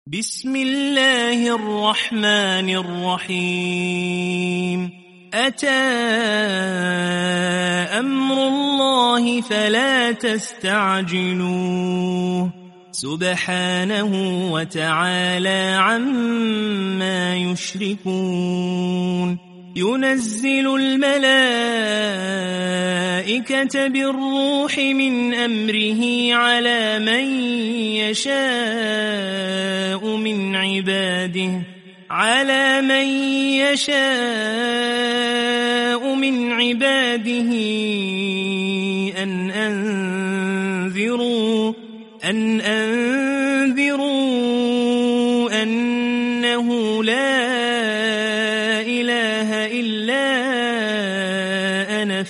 بسم الله الرحمن الرحيم. أتى أمر الله فلا تستعجلوه سبحانه وتعالى عما يشركون. ينزل الملائكة بالروح من أمره على من يشاء من عباده أن أنذروا أنه لا إله إلا أنا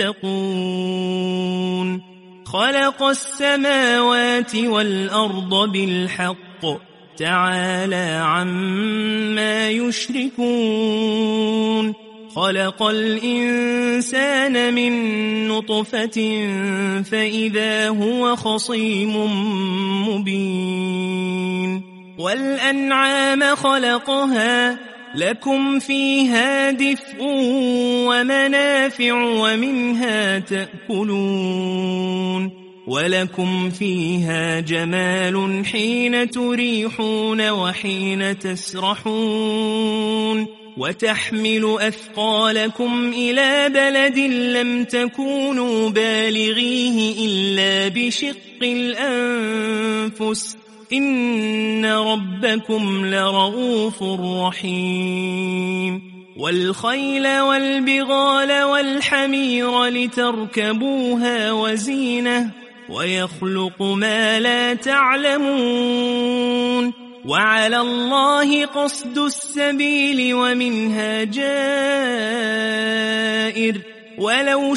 فاتقون. خلق السماوات والأرض بالحق تعالى عما يشركون. خلق الإنسان من نطفة فإذا هو خصيم مبين. والأنعام خلقها لكم فيها دفء ومنافع ومنها تأكلون. ولكم فيها جمال حين تريحون وحين تسرحون. وتحمل أثقالكم إلى بلد لم تكونوا بالغيه إلا بشق الأنفس إن ربكم لرؤوف رحيم. والخيل والبغال والحمير لتركبوها وزينة ويخلق ما لا تعلمون. وعلى الله قصد السبيل ومنها جائر ولو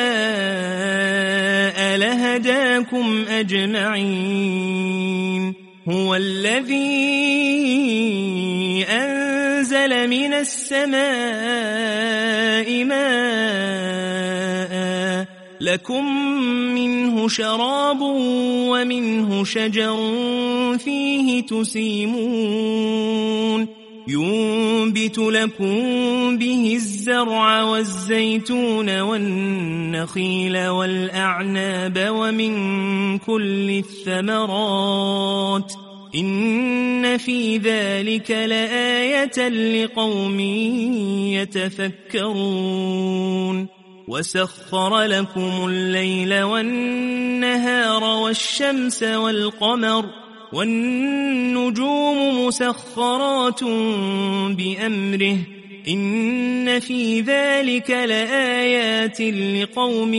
شاء لهداكم أجمعين. هو الذي أنزل من السماء ماء لكم منه شراب ومنه شجر فيه تسيمون. ينبت لكم به الزرع والزيتون والنخيل والأعناب ومن كل الثمرات إن في ذلك لآية لقوم يتفكرون. وسخر لكم الليل والنهار والشمس والقمر والنجوم مسخرات بأمره إن في ذلك لآيات لقوم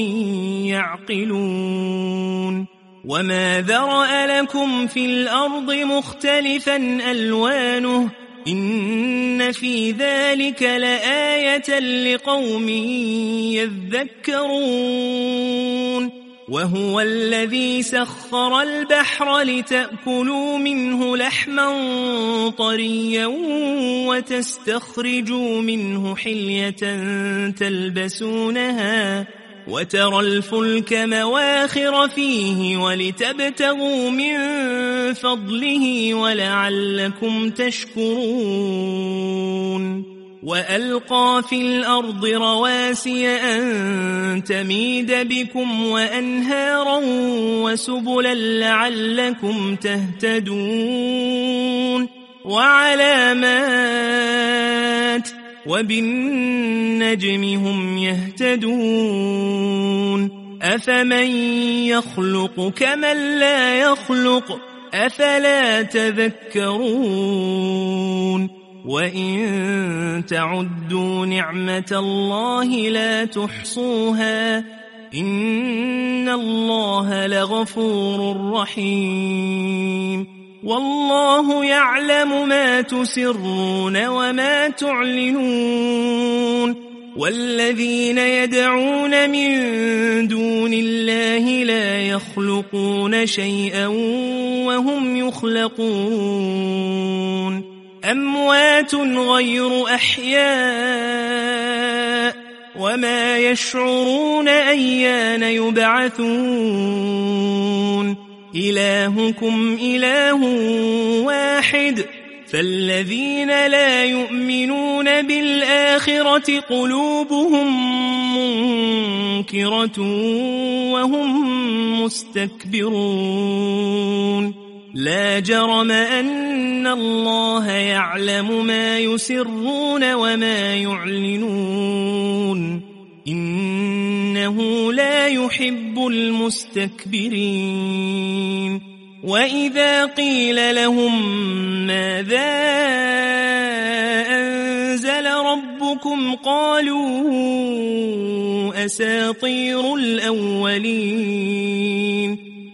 يعقلون. وما ذرأ لكم في الأرض مختلفا ألوانه إن في ذلك لآية لقوم يذكرون. وهو الذي سخر البحر لتأكلوا منه لحما طريا وتستخرجوا منه حلية تلبسونها وترى الفلك مواخر فيه ولتبتغوا من فضله ولعلكم تشكرون. وألقى في الأرض رواسي أن تميد بكم وأنهارا وسبلا لعلكم تهتدون. وعلامات وبالنجم هم يهتدون. أفمن يخلق كمن لا يخلق أفلا تذكرون. وإن تعدوا نعمة الله لا تحصوها إن الله لغفور رحيم. والله يعلم ما تسرون وما تعلنون. والذين يدعون من دون الله لا يخلقون شيئا وهم يخلقون. أموات غير أحياء وما يشعرون أيان يبعثون. إلهكم إله واحد فالذين لا يؤمنون بالآخرة قلوبهم منكرة وهم مستكبرون لا جرم أن الله يعلم ما يسرون وما يعلنون إنه لا يحب المستكبرين وإذا قيل لهم ماذا أنزل ربكم قالوا أساطير الأولين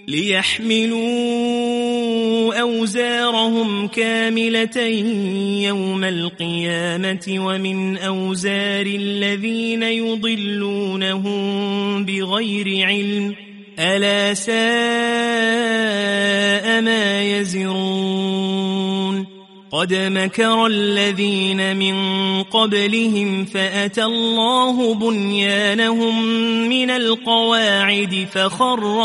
ليحملوا أوزارهم كاملة يوم القيامة ومن أوزار الذين يضلونهم بغير علم ألا ساء ما يزرون قد مكر الذين من قبلهم فأتى الله بنيانهم من القواعد فخر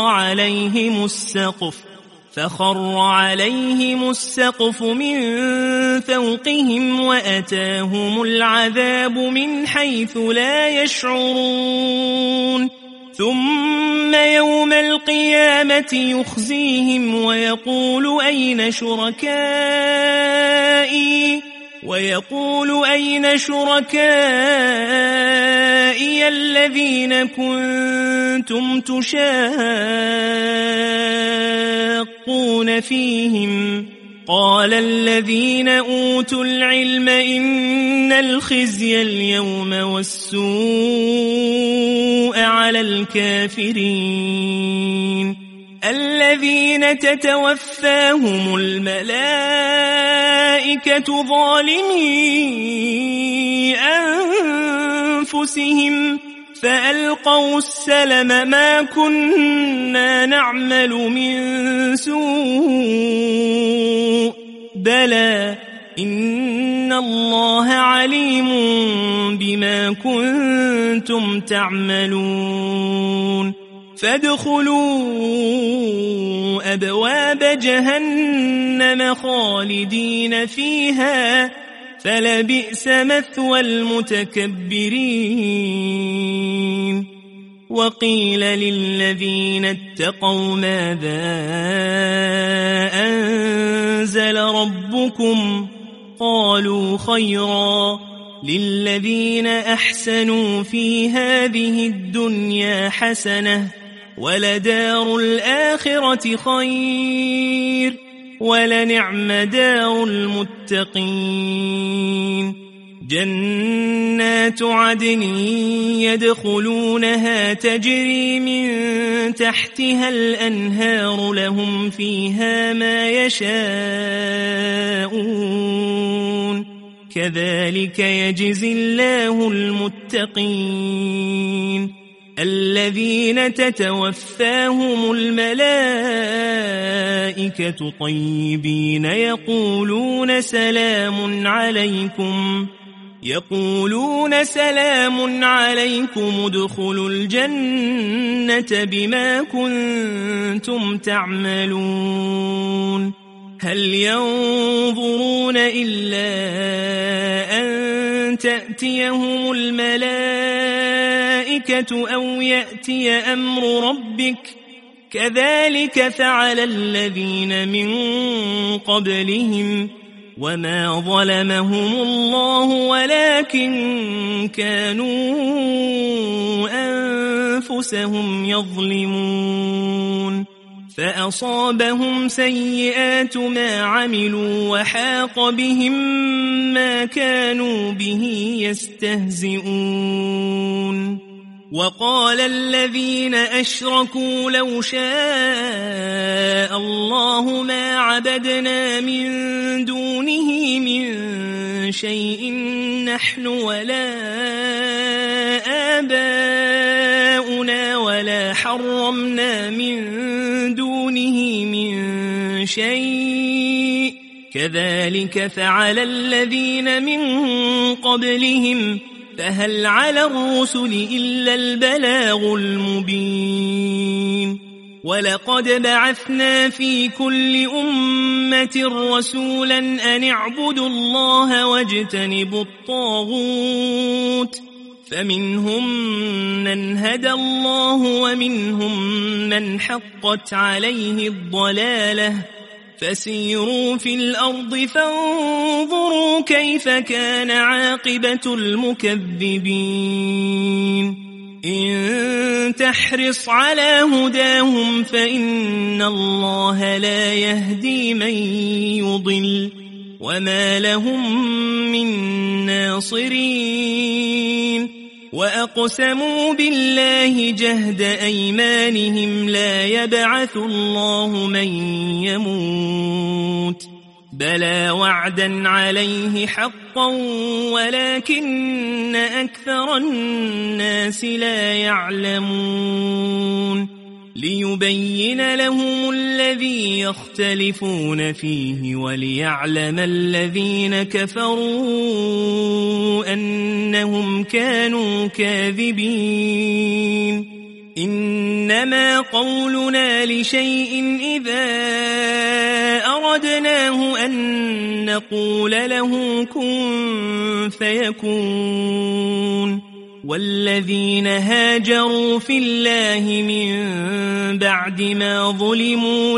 عليهم السقف من فوقهم وأتاهم العذاب من حيث لا يشعرون ثم يوم القيامة يخزيهم ويقول أين شركائي الذين كنتم تشاقون فيهم قال الذين أوتوا العلم إن الخزي اليوم والسوء على الكافرين الذين تتوفاهم الملائكة ظالمي أنفسهم فألقوا السلم ما كنا نعمل من سوء بلى إن الله عليم بما كنتم تعملون فادخلوا أبواب جهنم خالدين فيها فلبئس مثوى المتكبرين وقيل للذين اتقوا ماذا أنزل ربكم قالوا خيرا للذين أحسنوا في هذه الدنيا حسنة ولدار الآخرة خير ولنعم دار المتقين جنات عدن يدخلونها تجري من تحتها الأنهار لهم فيها ما يشاءون كذلك يجزي الله المتقين الذين تتوفاهم الملائكة طيبين يقولون سلام عليكم ادخلوا الجنة بما كنتم تعملون هل ينظرون إلا أن تأتيهم الملائكة أو يأتي أمر ربك كذلك فعل الذين من قبلهم وما ظلمهم الله ولكن كانوا أنفسهم يظلمون فأصابهم سيئات ما عملوا وحاق بهم ما كانوا به يستهزئون وقال الذين أشركوا لو شاء الله ما عبدنا من دونه من شيء نحن ولا آباؤنا ولا حرمنا من دونه من شيء كذلك فعل الذين من قبلهم فهل على الرسل إلا البلاغ المبين ولقد بعثنا في كل أمة رسولا أن اعبدوا الله واجتنبوا الطاغوت فمنهم من هدى الله ومنهم من حقت عليه الضلالة فسيروا في الأرض فانظروا كيف كان عاقبة المكذبين إن تحرص على هداهم فإن الله لا يهدي من يضل وما لهم من ناصرين وأقسموا بالله جهد أيمانهم لا يبعث الله من يموت بلى وعدا عليه حقا ولكن أكثر الناس لا يعلمون ليبين لهم الذي يختلفون فيه وليعلم الذين كفروا أنهم كانوا كاذبين إنما قولنا لشيء إذا أردناه أن نقول له كن فيكون والذين هاجروا في الله من بعد ما ظلموا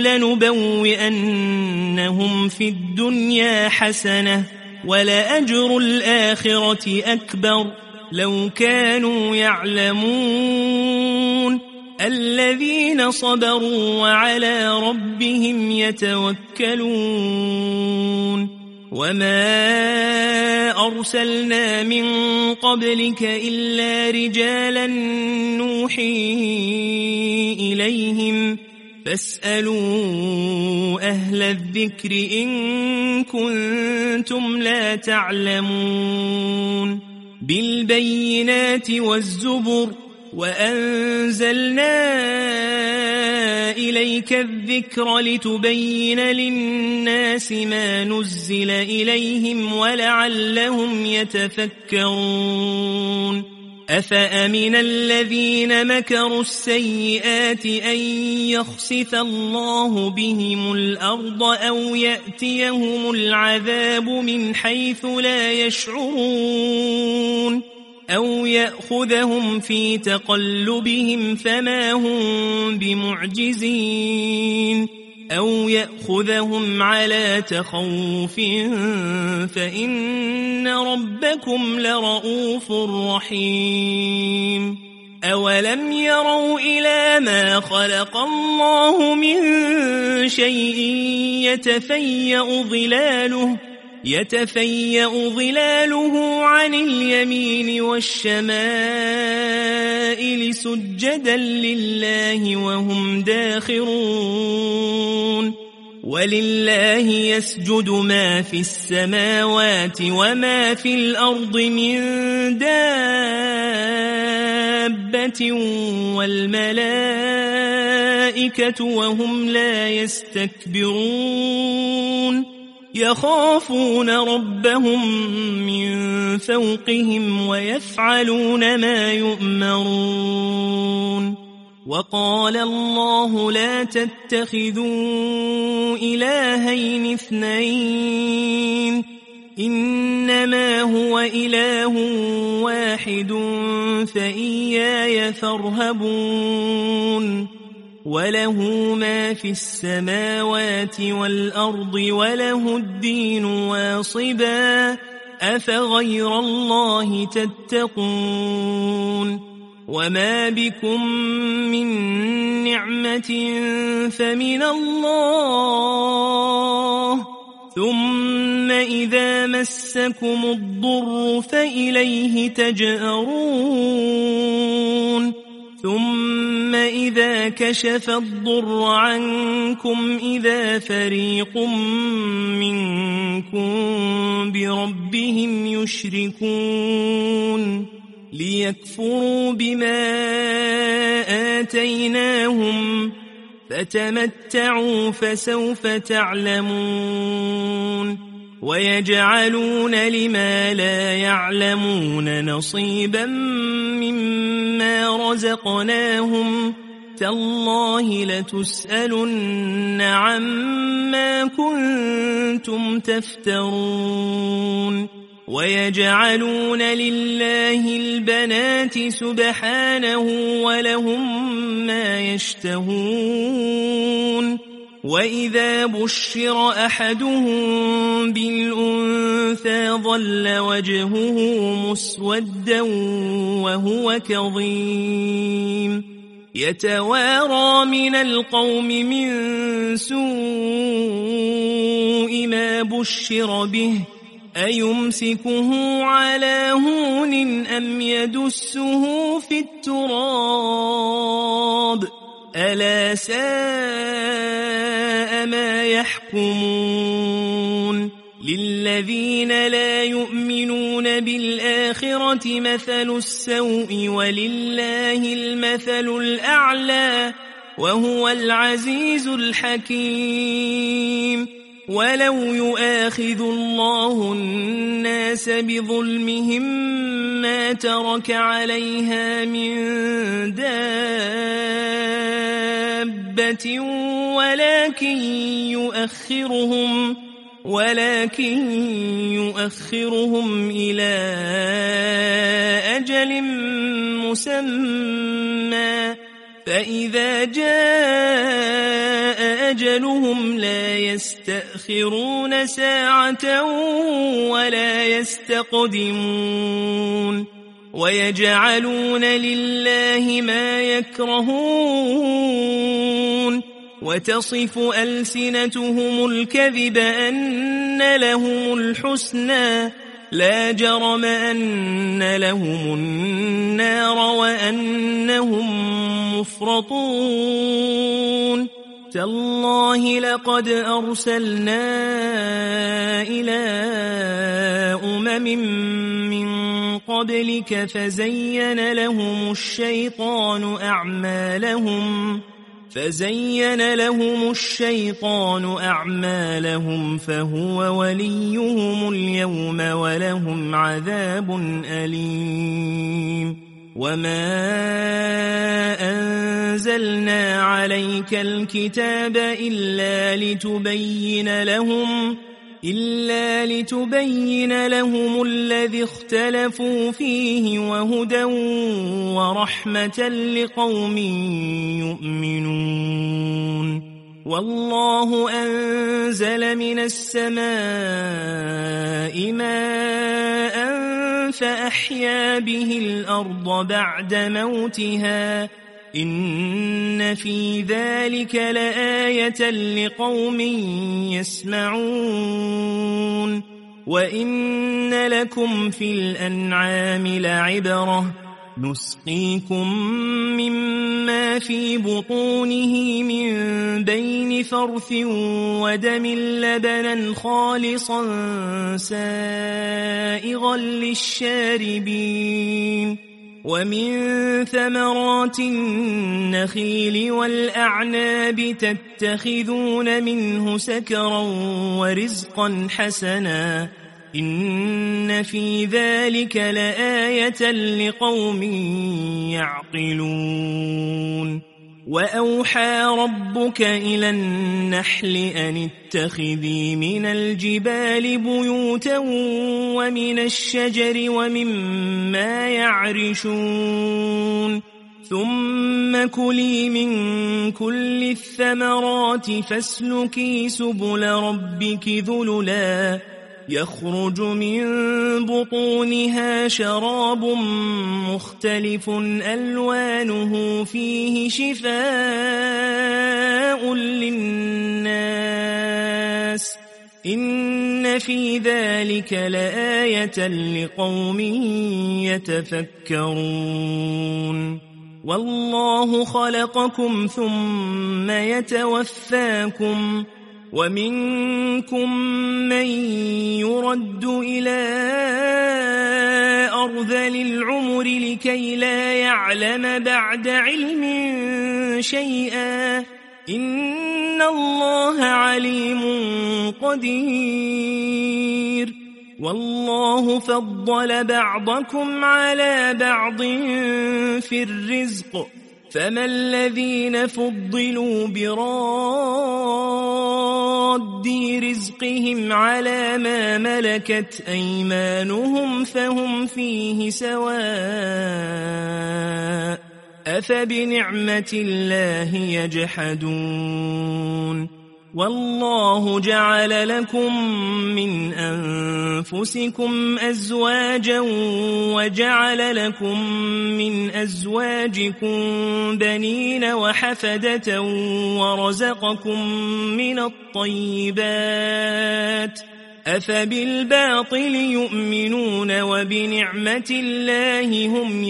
لنبوئنهم في الدنيا حسنة ولأجر الآخرة أكبر لو كانوا يعلمون الذين صبروا وعلى ربهم يتوكلون وما أرسلنا من قبلك إلا رجالا نوحي إليهم فاسألوا أهل الذكر إن كنتم لا تعلمون بالبينات والزبر وأنزلنا إليك الذكر لتبين للناس ما نزل إليهم ولعلهم يتفكرون أفأمن الذين مكروا السيئات أن يخسف الله بهم الأرض أو يأتيهم العذاب من حيث لا يشعرون أو يأخذهم في تقلبهم فما هم بمعجزين أو يأخذهم على تخوف فإن ربكم لرؤوف رحيم أولم يروا إلى ما خلق الله من شيء يتفيأ ظلاله عن اليمين والشمائل سجدا لله وهم داخرون ولله يسجد ما في السماوات وما في الأرض من دابة والملائكة وهم لا يستكبرون يخافون ربهم من فوقهم ويفعلون ما يؤمرون وقال الله لا تتخذوا إلهين اثنين إنما هو إله واحد فإياي فارهبون وله ما في السماوات والأرض وله الدين واصبا أفغير الله تتقون وما بكم من نعمة فمن الله ثم إذا مسكم الضر فإليه تجأرون ثم إذا كشف الضر عنكم إذا فريق منكم بربهم يشركون ليكفروا بما آتيناهم فتمتعوا فسوف تعلمون ويجعلون لما لا يعلمون نصيبا مما رزقناهم تالله لتسألن عما كنتم تفترون ويجعلون لله البنات سبحانه ولهم ما يشتهون وإذا بشر أحدهم بالأنثى ظل وجهه مسودا وهو كظيم يتوارى من القوم من سوء ما بشر به أيمسكه على هون أم يدسه في التراب ألا ساء ما يحكمون للذين لا يؤمنون بالآخرة مثل السوء ولله المثل الأعلى وهو العزيز الحكيم ولو يؤاخذ الله الناس بظلمهم ما ترك عليها من دابة ولكن يؤخرهم إلى أجل مسمى فإذا جاء أجلهم لا يستأخرون ساعة ولا يستقدمون ويجعلون لله ما يكرهون وتصف ألسنتهم الكذب أن لهم الحسنى لا جرم أن لهم النار وأنهم مفرطون تالله لقد أرسلنا إلى أمم من قبلك فزين لهم الشيطان أعمالهم فهو وليهم اليوم ولهم عذاب أليم وما أنزلنا عليك الكتاب إلا لتبين لهم الذي اختلفوا فيه وهدى ورحمة لقوم يؤمنون والله أنزل من السماء ماء فأحيا به الأرض بعد موتها إن في ذلك لآية لقوم يسمعون وإن لكم في الأنعام لعبرة نسقيكم مما في بطونه من بين فرث ودم لبنا خالصا سائغا للشاربين ومن ثمرات النخيل والأعناب تتخذون منه سكرا ورزقا حسنا إن في ذلك لآية لقوم يعقلون وأوحى ربك إلى النحل أن اتخذي من الجبال بيوتا ومن الشجر ومما يعرشون ثم كلي من كل الثمرات فاسلكي سبل ربك ذللا يخرج من بطونها شراب مختلف ألوانه فيه شفاء للناس إن في ذلك لآية لقوم يتفكرون والله خلقكم ثم يتوفاكم ومنكم من يرد إلى أرذل العمر لكي لا يعلم بعد علم شيئا إن الله عليم قدير والله فضل بعضكم على بعض في الرزق فما الذين فضلوا براد رزقهم على ما ملكت أيمانهم فهم فيه سواء أفبنعمة الله يجحدون والله جعل لكم من أنفسكم أزواجا وجعل لكم من أزواجكم بنين وحفدة ورزقكم من الطيبات أفبالباطل يؤمنون وبنعمة الله هم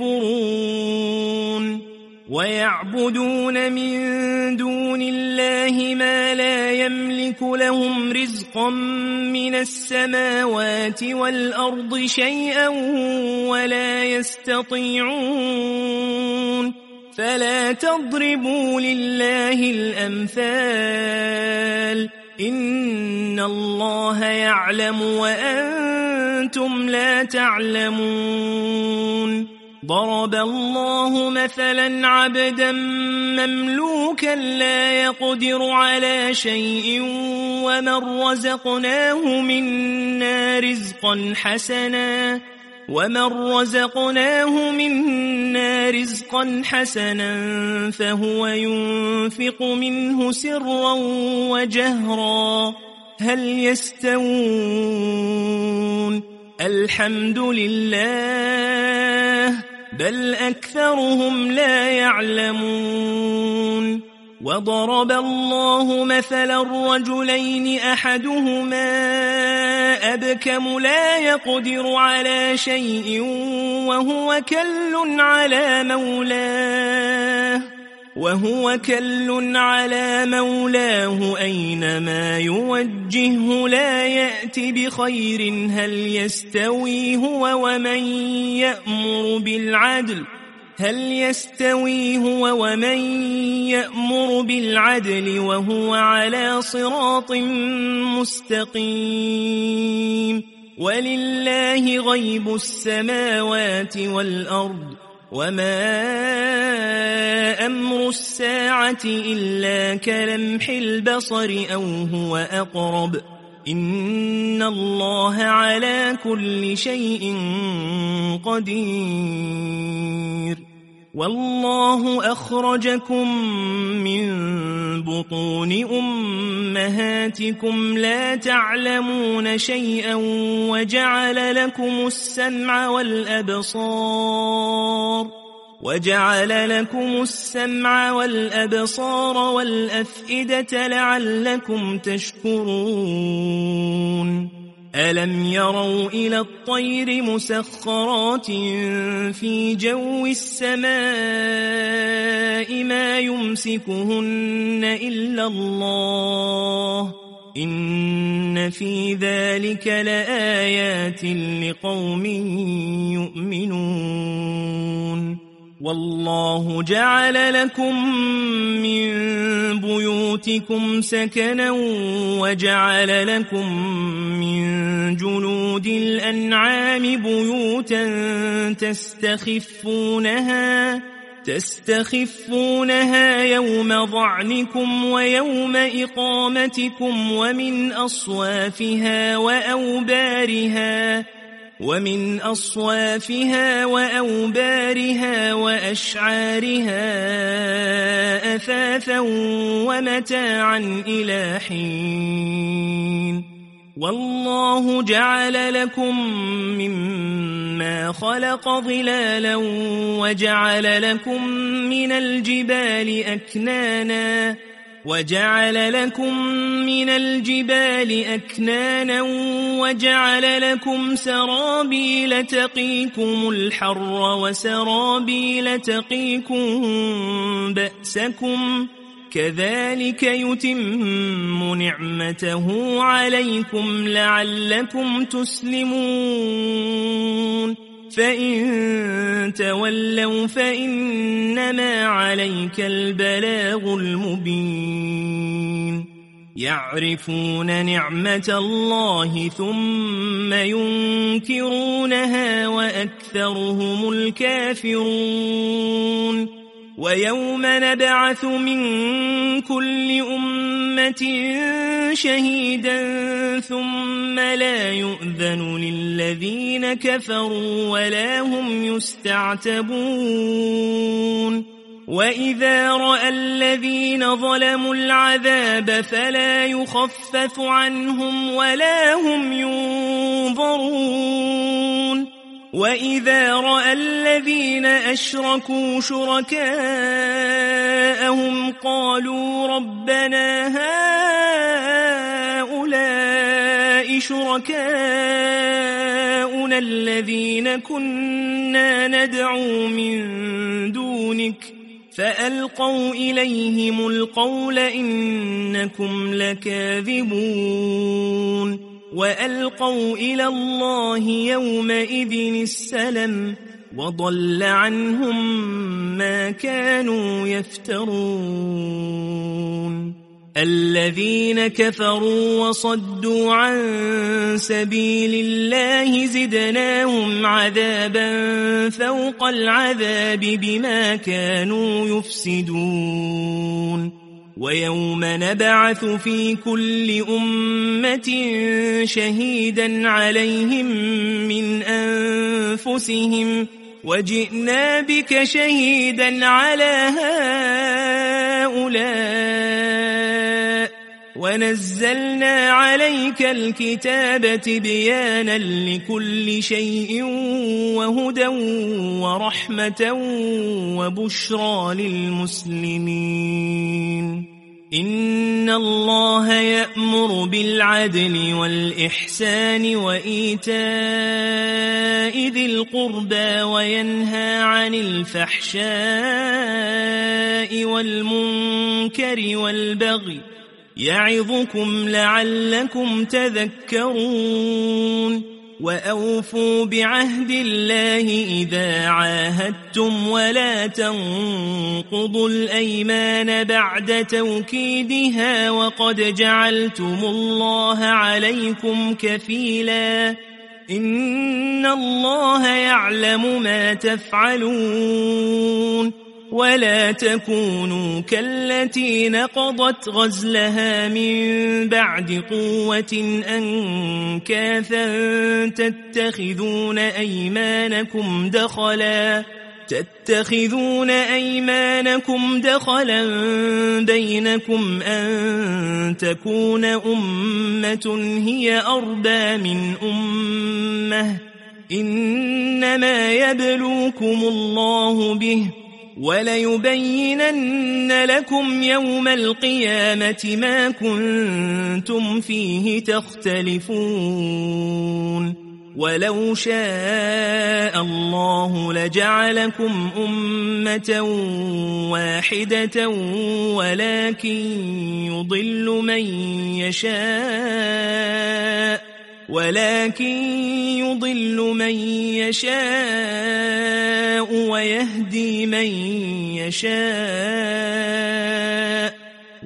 يكفرون ويعبدون من دون الله ما لا يملك لهم رزقا من السماوات والأرض شيئا ولا يستطيعون فلا تضربوا لله الأمثال إن الله يعلم وأنتم لا تعلمون ضرب الله مثلا عبدا مملوكا لا يقدر على شيء ومن رزقناه منا رزقا حسنا فهو ينفق منه سرا وجهرا هل يستوون الحمد لله بل أكثرهم لا يعلمون وضرب الله مثلا الرجلين أحدهما أبكم لا يقدر على شيء وهو كل على مولاه أينما يوجهه لا يأتي بخير هل يستوي هو ومن يأمر بالعدل وهو على صراط مستقيم ولله غيب السماوات والأرض وما أمر الساعة إلا كلمح البصر أو هو أقرب إن الله على كل شيء قدير والله أخرجكم من بطون أمهاتكم لا تعلمون شيئا وجعل لكم السمع والأبصار والأفئدة لعلكم تشكرون ألم يروا إلى الطير مسخرات في جو السماء ما يمسكهن إلا الله إن في ذلك لآيات لقوم يؤمنون والله جعل لكم من بيوتكم سكنا وجعل لكم من جلود الأنعام بيوتا تستخفونها يوم ظعنكم ويوم إقامتكم ومن أصوافها وأوبارها وأشعارها أثاثا ومتاعا إلى حين والله جعل لكم مما خلق ظلالا وجعل لكم من الجبال أكنانا وجعل لكم سرابيل تقيكم الحر وسرابيل تقيكم بأسكم كذلك يتم نعمته عليكم لعلكم تسلمون فإن تولوا فإنما عليك البلاغ المبين يعرفون نعمة الله ثم ينكرونها وأكثرهم الكافرون ويوم نبعث من كل أمة شهيدا ثم لا يؤذن للذين كفروا ولا هم يستعتبون وإذا رأى الذين ظلموا العذاب فلا يخفف عنهم ولا هم ينظرون وإذا رأى الذين أشركوا شركاءهم قالوا ربنا هؤلاء شركاؤنا الذين كنا ندعو من دونك فألقوا إليهم القول إنكم لكاذبون وألقوا إلى الله يومئذ السلم وضل عنهم ما كانوا يفترون الذين كفروا وصدوا عن سبيل الله زدناهم عذابا فوق العذاب بما كانوا يفسدون ويوم نبعث في كل أمة شهيدا عليهم من أنفسهم وجئنا بك شهيدا على هؤلاء ونزلنا عليك الكتاب تبيانا لكل شيء وهدى ورحمة وبشرى للمسلمين إن الله يأمر بالعدل والإحسان وإيتاء ذي القربى وينهى عن الفحشاء والمنكر والبغي يعظكم لعلكم تذكرون وأوفوا بعهد الله إذا عاهدتم ولا تنقضوا الأيمان بعد توكيدها وقد جعلتم الله عليكم كفيلا إن الله يعلم ما تفعلون ولا تكونوا كالتي نقضت غزلها من بعد قوة أنكاثا تتخذون أيمانكم دخلا بينكم أن تكون أمة هي أربى من أمة إنما يبلوكم الله به وليبينن لكم يوم القيامة ما كنتم فيه تختلفون ولو شاء الله لجعلكم أمة واحدة ولكن يضل من يشاء ويهدي من يشاء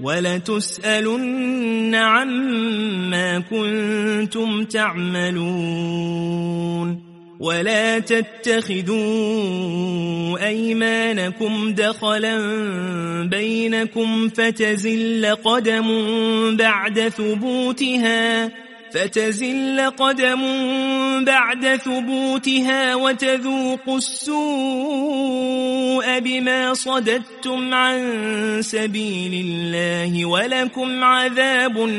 ولتسألن عما كنتم تعملون ولا تتخذوا أيمانكم دخلا بينكم فتزل قدم بعد ثبوتها وتذوقوا السوء بما صددتم عن سبيل الله ولكم عذاب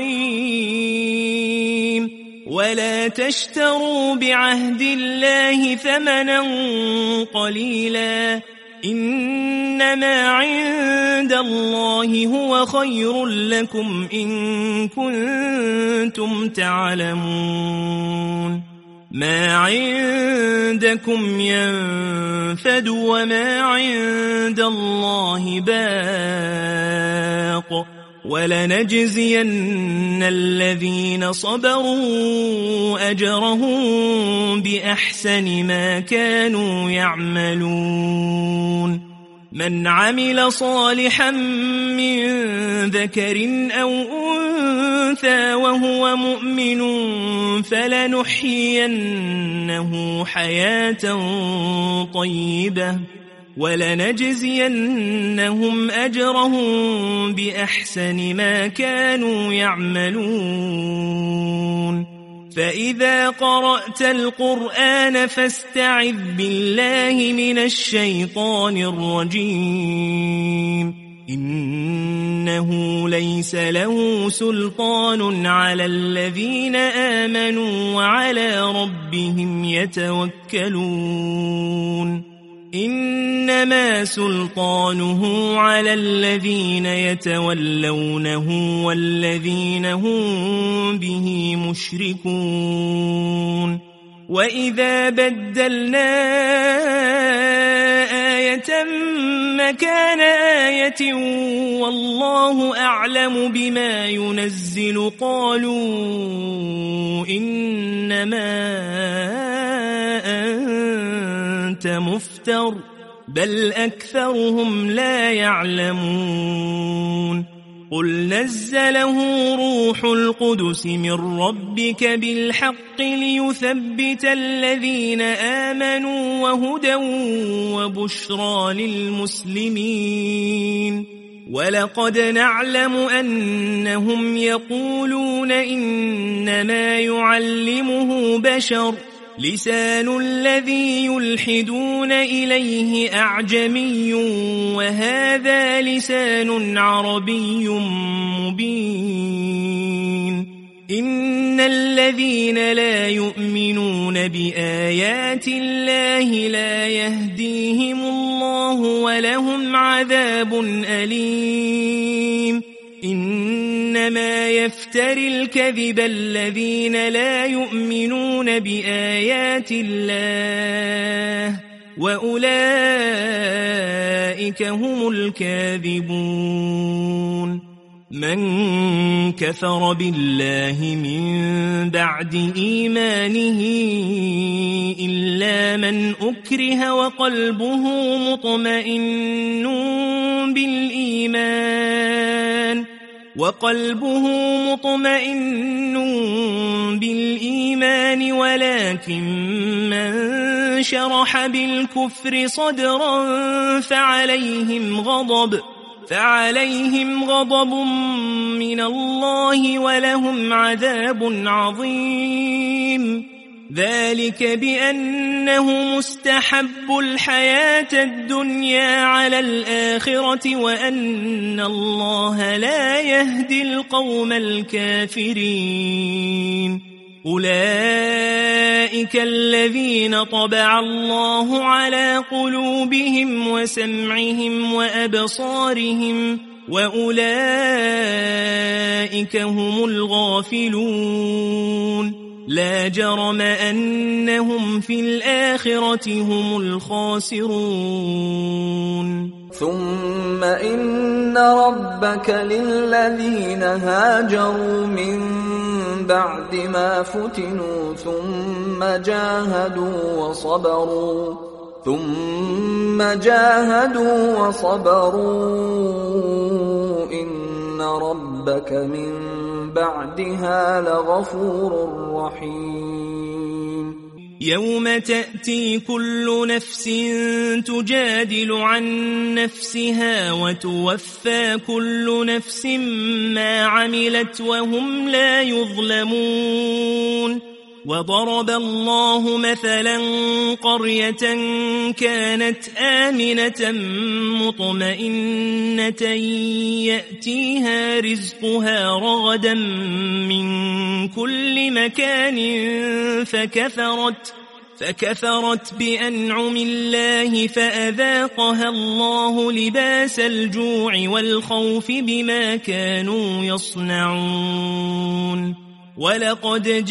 عظيم ولا تشتروا بعهد الله ثمنا قليلا إنما عند الله هو خير لكم إن كنتم تعلمون ما عندكم ينفد وما عند الله باق ولنجزين الذين صبروا أجرهم بأحسن ما كانوا يعملون من عمل صالحا من ذكر أو أنثى وهو مؤمن ولنجزينهم أجرهم بأحسن ما كانوا يعملون فإذا قرأت القرآن فاستعذ بالله من الشيطان الرجيم إنه ليس له سلطان على الذين آمنوا وعلى ربهم يتوكلون إنما سلطانه على الذين يتولونه والذين هم به مشركون وإذا بدلنا آية مكان آية والله أعلم بما ينزل قالوا إنما أنت مفتر بل أكثرهم لا يعلمون قل نزله روح القدس من ربك بالحق ليثبت الذين آمنوا وهدى وبشرى للمسلمين ولقد نعلم أنهم يقولون إنما يعلمه بشر لسان الذي يلحدون إليه أعجمي وهذا لسان عربي مبين إن الذين لا يؤمنون بآيات الله لا يهديهم الله ولهم عذاب أليم إنما يفتري الكذب الذين لا يؤمنون بآيات الله وأولئك هم الكاذبون من كفر بالله من بعد إيمانه إلا من أكره وقلبه مطمئن بالإيمان ولكن من شرح بالكفر صدرا فعليهم غضب من الله ولهم عذاب عظيم ذلك بأنه مستحب الحياة الدنيا على الآخرة وأن الله لا يهدي القوم الكافرين أولئك الذين طبع الله على قلوبهم وسمعهم وأبصارهم وأولئك هم الغافلون لا جرم أنهم في الآخرة هم الخاسرون ثم إن ربك للذين هاجروا من بعد ما فتنوا ثم جاهدوا وصبروا إن ربك من بعدها لغفور رحيم يوم تأتي كل نفس تجادل عن نفسها وتوفى كل نفس ما عملت وهم لا يظلمون وضرب الله مثلا قرية كانت آمنة مطمئنة يأتيها رزقها رغدا من كل مكان فكفرت بأنعم الله فأذاقها الله لباس الجوع والخوف بما كانوا يصنعون ولقد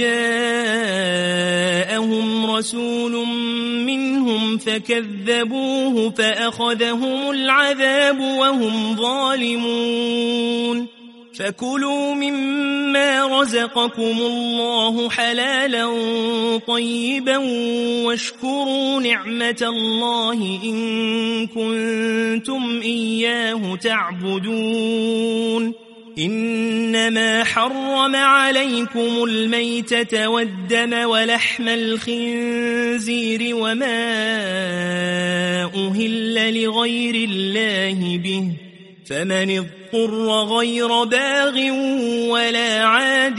جاءهم رسول منهم فكذبوه فأخذهم العذاب وهم ظالمون فكلوا مما رزقكم الله حلالا طيبا واشكروا نعمة الله إن كنتم إياه تعبدون إنما حرم عليكم الميتة والدم ولحم الخنزير وما أهل لغير الله به فمن اضطر غير باغ ولا عاد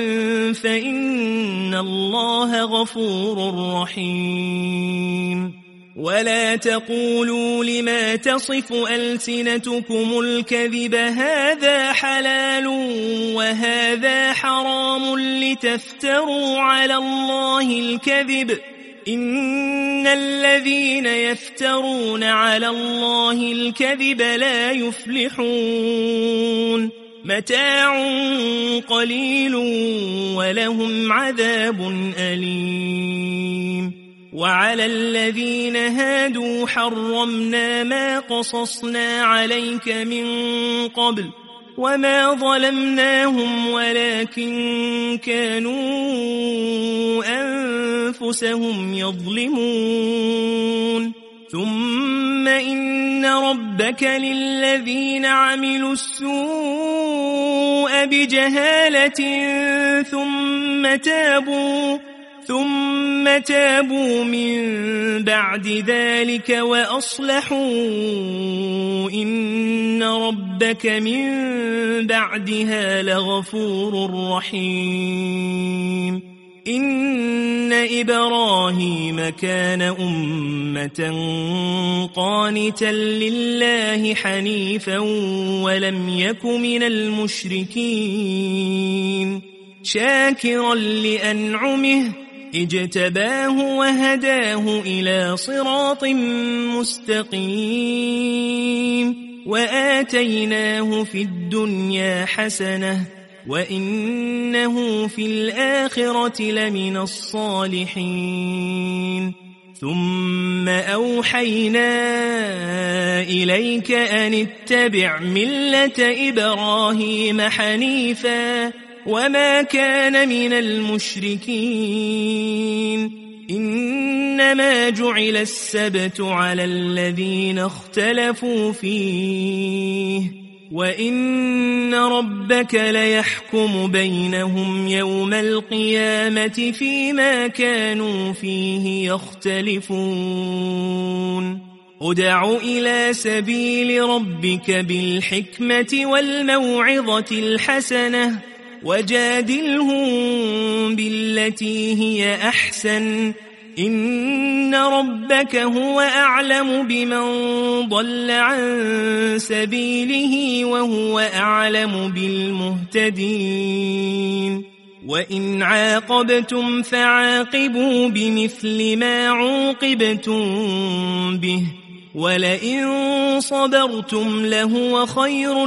فإن الله غفور رحيم ولا تقولوا لما تصف ألسنتكم الكذب هذا حلال وهذا حرام لتفتروا على الله الكذب إن الذين يفترون على الله الكذب لا يفلحون متاع قليل ولهم عذاب أليم وعلى الذين هادوا حرمنا ما قصصنا عليك من قبل وما ظلمناهم ولكن كانوا أنفسهم يظلمون ثم إن ربك للذين عملوا السوء بجهالة ثم تابوا من بعد ذلك وأصلحوا إن ربك من بعدها لغفور رحيم إن إبراهيم كان أمة قانتا لله حنيفا ولم يك من المشركين شاكرا لأنعمه اجتباه وهداه إلى صراط مستقيم وآتيناه في الدنيا حسنة وإنه في الآخرة لمن الصالحين ثم أوحينا إليك أن اتبع ملة إبراهيم حنيفا وما كان من المشركين إنما جعل السبت على الذين اختلفوا فيه وإن ربك ليحكم بينهم يوم القيامة فيما كانوا فيه يختلفون ادع إلى سبيل ربك بالحكمة والموعظة الحسنة وجادلهم بالتي هي أحسن إن ربك هو أعلم بمن ضل عن سبيله وهو أعلم بالمهتدين وإن عاقبتم فعاقبوا بمثل ما عوقبتم به ولئن صبرتم لهو خير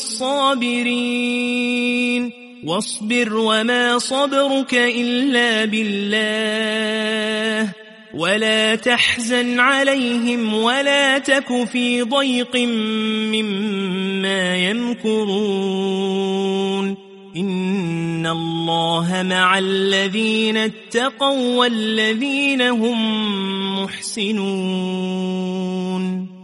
للصابرين واصبر وما صبرك إلا بالله ولا تحزن عليهم ولا تك في ضيق مما يمكرون إن الله مع الذين اتقوا والذين هم محسنون